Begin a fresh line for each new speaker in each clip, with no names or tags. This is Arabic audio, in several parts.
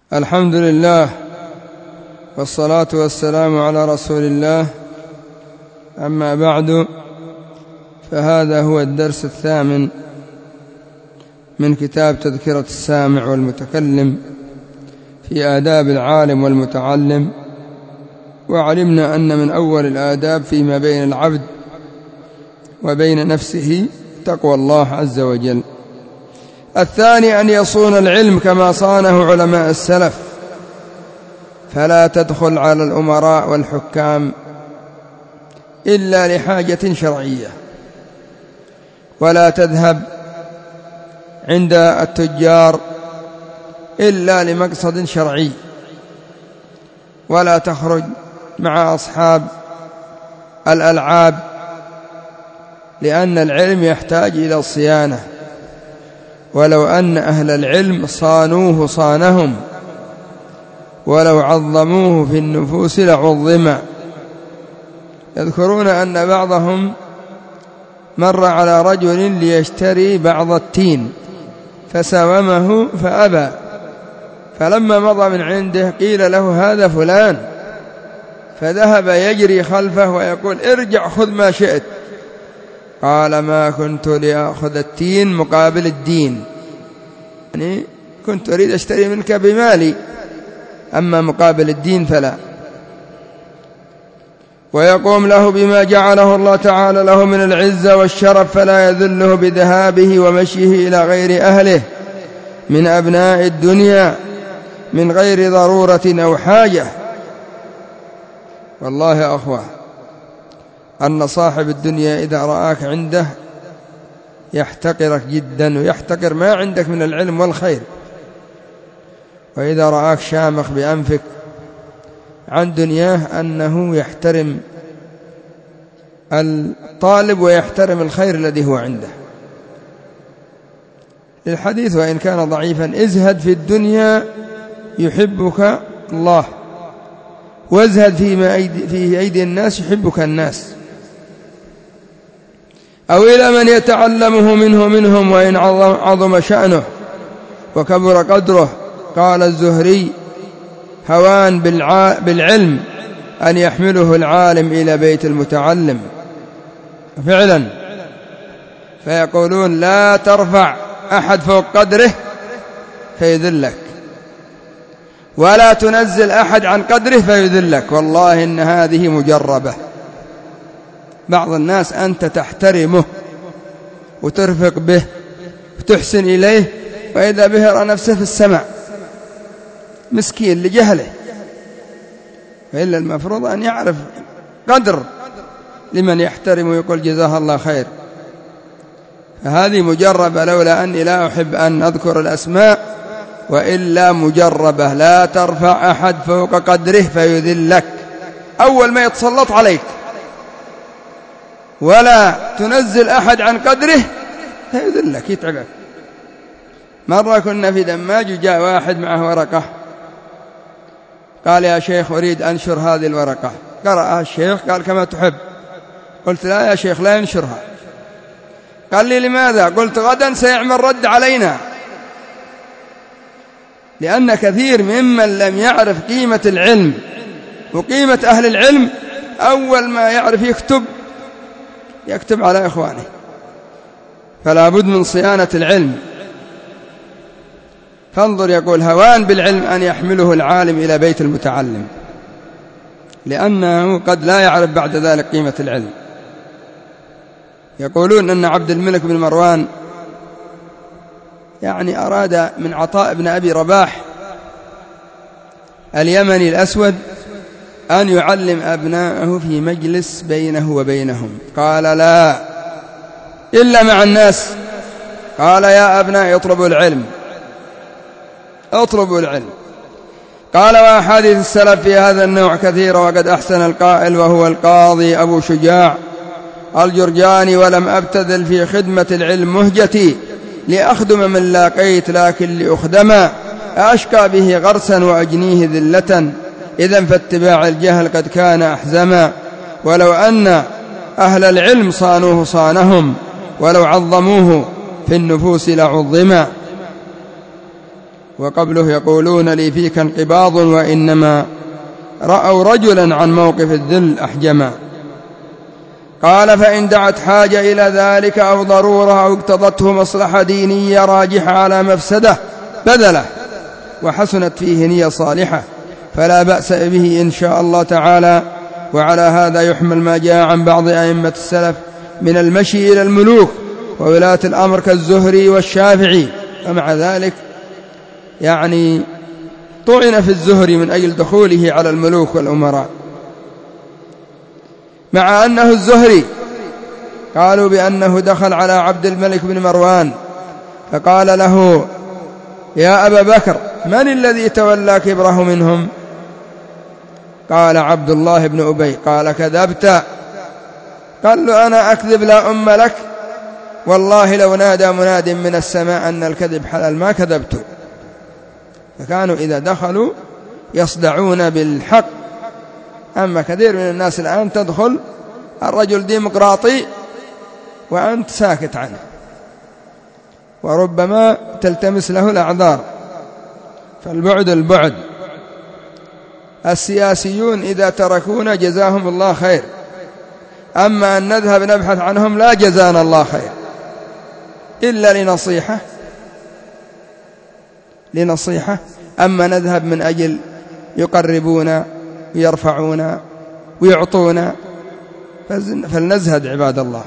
الحمد لله والصلاة والسلام على رسول الله. أما بعد، فهذا هو الدرس الثامن من كتاب تذكرة السامع والمتكلم في آداب العالم والمتعلم. وعلمنا أن من أول الآداب فيما بين العبد وبين نفسه تقوى الله عز وجل. الثاني أن يصون العلم كما صانه علماء السلف، فلا تدخل على الأمراء والحكام إلا لحاجة شرعية، ولا تذهب عند التجار إلا لمقصد شرعي، ولا تخرج مع أصحاب الألعاب، لأن العلم يحتاج إلى الصيانة، ولو أن أهل العلم صانوه صانهم، ولو عظموه في النفوس لعظم. يذكرون أن بعضهم مر على رجل ليشتري بعض التين فساومه فأبى، فلما مضى من عنده قيل له هذا فلان، فذهب يجري خلفه ويقول ارجع خذ ما شئت. قال ما كنت لأخذ التين مقابل الدين، يعني كنت أريد أشتري منك بمالي، أما مقابل الدين فلا. ويقوم له بما جعله الله تعالى له من العزة والشرف، فلا يذله بذهابه ومشيه إلى غير أهله من أبناء الدنيا من غير ضرورة أو حاجة. والله يا أخوة أن صاحب الدنيا إذا رآك عنده يحتقرك جدا، ويحتقر ما عندك من العلم والخير. وإذا رآك شامخ بأنفك عن دنياه أنه يحترم الطالب ويحترم الخير الذي هو عنده. للحديث وإن كان ضعيفا: ازهد في الدنيا يحبك الله، وازهد في أيدي الناس يحبك الناس. أو إلى من يتعلمه منهم وإن عظم شأنه وكبر قدره. قال الزهري: هوان بالعلم أن يحمله العالم إلى بيت المتعلم. فعلا، فيقولون لا ترفع أحد فوق قدره فيذلك، ولا تنزل أحد عن قدره فيذلك. والله إن هذه مجربة. بعض الناس أنت تحترمه وترفق به وتحسن إليه، وإذا به يرى نفسه في السماء مسكين لجهله، فإلا المفروض أن يعرف قدر لمن يحترم ويقول جزاه الله خير. فهذه مجربة، لولا أني لا أحب أن أذكر الأسماء، وإلا مجربة. لا ترفع أحد فوق قدره فيذلك، أول ما يتسلط عليك، ولا تنزل أحد عن قدره فيذلك يتعبك. مرة كنا في دماج وجاء واحد معه ورقة، قال يا شيخ أريد أنشر هذه الورقة. قرأها الشيخ قال كما تحب. قلت لا يا شيخ لا ينشرها. قال لي لماذا؟ قلت غدا سيعمل رد علينا، لأن كثير ممن لم يعرف قيمة العلم وقيمة أهل العلم أول ما يعرف يكتب على إخوانه. فلا بد من صيانة العلم. فانظر، يقول هوان بالعلم أن يحمله العالم إلى بيت المتعلم، لأنه قد لا يعرف بعد ذلك قيمة العلم. يقولون أن عبد الملك بن مروان يعني أراد من عطاء بن أبي رباح اليمني الأسود أن يعلم أبناءه في مجلس بينه وبينهم. قال لا، إلا مع الناس. قال يا أبناء اطلبوا العلم، اطلبوا العلم. قال وأحاديث السلف في هذا النوع كثيرة، وقد أحسن القائل وهو القاضي أبو شجاع الجرجاني: ولم أبتذل في خدمة العلم مهجتي لأخدم من لاقيت، لكن لأخدم أشقى به غرسا وأجنيه ذلة، إذن فاتباع الجهل قد كان أحزما. ولو أن أهل العلم صانوه صانهم، ولو عظموه في النفوس لعظما. وقبله يقولون لي فيك انقباض وإنما رأوا رجلا عن موقف الذل أحجما. قال فإن دعت حاجة إلى ذلك أو ضرورة أو اقتضته مصلحة دينية راجحة على مفسده بذله وحسنت فيه نية صالحة فلا بأس به إن شاء الله تعالى. وعلى هذا يحمل ما جاء عن بعض أئمة السلف من المشي إلى الملوك وولاة الأمر كالزهري والشافعي. ومع ذلك يعني طعن في الزهري من أجل دخوله على الملوك والأمراء، مع أنه الزهري قالوا بأنه دخل على عبد الملك بن مروان فقال له يا أبا بكر من الذي تولى كبره منهم؟ قال عبد الله بن أبي. قال كذبت. قال له أنا أكذب لا أم لك، والله لو نادى مناد من السماء أن الكذب حلال ما كذبت. فكانوا إذا دخلوا يصدعون بالحق. أما كثير من الناس الآن تدخل الرجل ديمقراطي وأنت ساكت عنه وربما تلتمس له الأعذار. فالبعد السياسيون إذا تركونا جزاهم الله خير، أما أن نذهب نبحث عنهم لا جزانا الله خير إلا لنصيحة. أما نذهب من أجل يقربونا ويرفعونا ويعطونا فلنزهد عباد الله،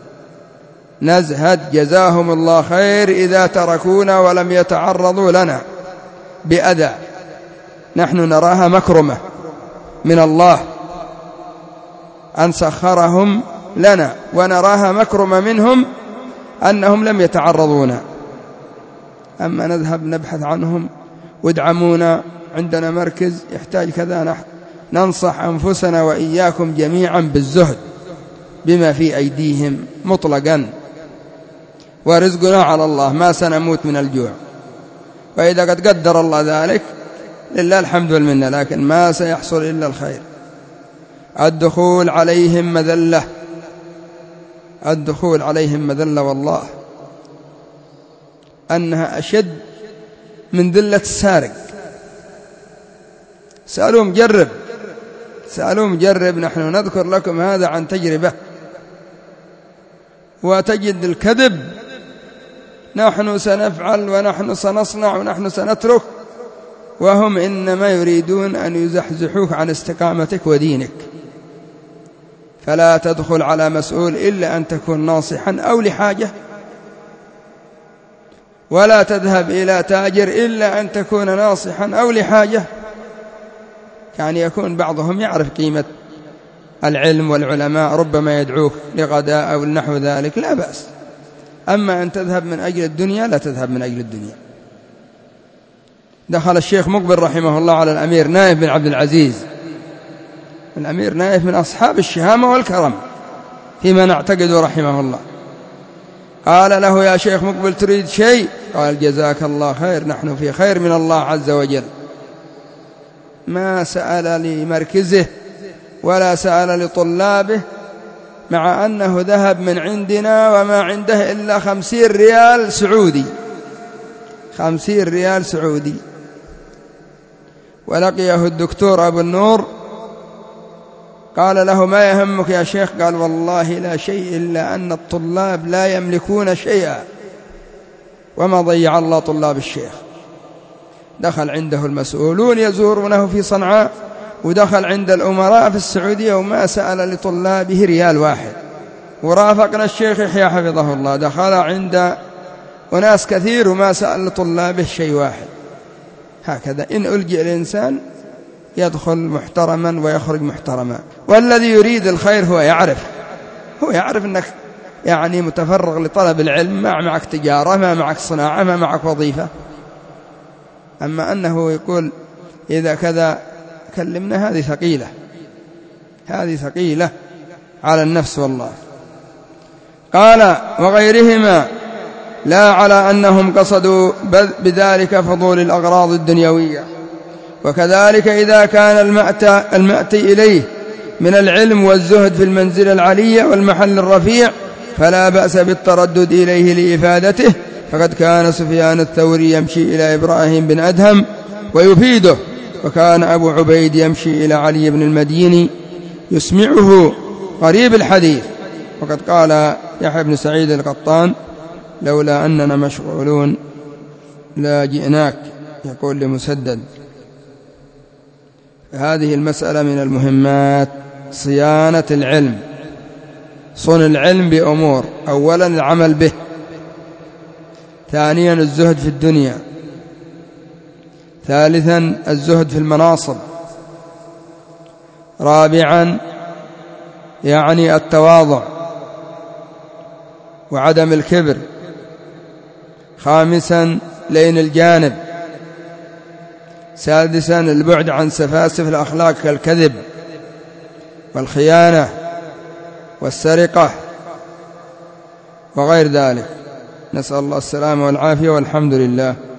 نزهد جزاهم الله خير إذا تركونا ولم يتعرضوا لنا بأذى. نحن نراها مكرمة من الله أن سخرهم لنا، ونراها مكرمة منهم أنهم لم يتعرضونا. أما نذهب نبحث عنهم وادعمونا، عندنا مركز يحتاج كذا، نحن ننصح أنفسنا وإياكم جميعا بالزهد بما في أيديهم مطلقا، ورزقنا على الله ما سنموت من الجوع، وإذا قد قدر الله ذلك لله الحمد والمنة، لكن ما سيحصل إلا الخير. الدخول عليهم مذلة والله أنها أشد من ذلة السارق. سألوهم جرب، نحن نذكر لكم هذا عن تجربة. وتجد الكذب نحن سنفعل ونحن سنصنع ونحن سنترك، وهم إنما يريدون أن يزحزحوك عن استقامتك ودينك. فلا تدخل على مسؤول إلا أن تكون ناصحا أو لحاجة، ولا تذهب إلى تاجر إلا أن تكون ناصحا أو لحاجة. يعني يكون بعضهم يعرف قيمة العلم والعلماء ربما يدعوك لغداء أو نحو ذلك لا بأس. أما أن تذهب من أجل الدنيا لا تذهب من أجل الدنيا. دخل الشيخ مقبل رحمه الله على الأمير نايف بن عبد العزيز. الأمير نايف من أصحاب الشهامة والكرم فيما نعتقد رحمه الله. قال له يا شيخ مقبل تريد شيء؟ قال جزاك الله خير، نحن في خير من الله عز وجل. ما سأل لمركزه ولا سأل لطلابه، مع أنه ذهب من عندنا وما عنده إلا 50 ريال سعودي، 50 ريال سعودي. ولقيه الدكتور أبو النور قال له ما يهمك يا شيخ؟ قال والله لا شيء إلا أن الطلاب لا يملكون شيئا، وما ضيع الله طلاب الشيخ. دخل عنده المسؤولون يزورونه في صنعاء، ودخل عند الأمراء في السعودية وما سأل لطلابه ريال واحد. ورافقنا الشيخ يحيى حفظه الله دخل عند وناس كثير وما سأل لطلابه شيء واحد. هكذا إن ألجئ الإنسان يدخل محترما ويخرج محترما. والذي يريد الخير هو يعرف أنك يعني متفرغ لطلب العلم، ما معك تجارة، ما معك صناعة، ما معك وظيفة. أما أنه يقول إذا كذا كلمنا، هذه ثقيلة على النفس والله. قال وغيرهما لا على أنهم قصدوا بذلك فضول الأغراض الدنيوية. وكذلك إذا كان المأتي إليه من العلم والزهد في المنزل العلية والمحل الرفيع فلا بأس بالتردد إليه لإفادته، فقد كان سفيان الثوري يمشي إلى إبراهيم بن أدهم ويفيده، وكان أبو عبيد يمشي إلى علي بن المديني يسمعه قريب الحديث. وقد قال يحيى بن سعيد القطان: لولا أننا مشغولون لا جئناك، يقول لمسدد. هذه المسألة من المهمات، صيانة العلم، صون العلم بأمور: أولا العمل به، ثانيا الزهد في الدنيا، ثالثا الزهد في المناصب، رابعا يعني التواضع وعدم الكبر، خامسا لين الجانب، سادسا البعد عن سفاسف الأخلاق كالكذب والخيانة والسرقة وغير ذلك. نسأل الله السلامة والعافية، والحمد لله.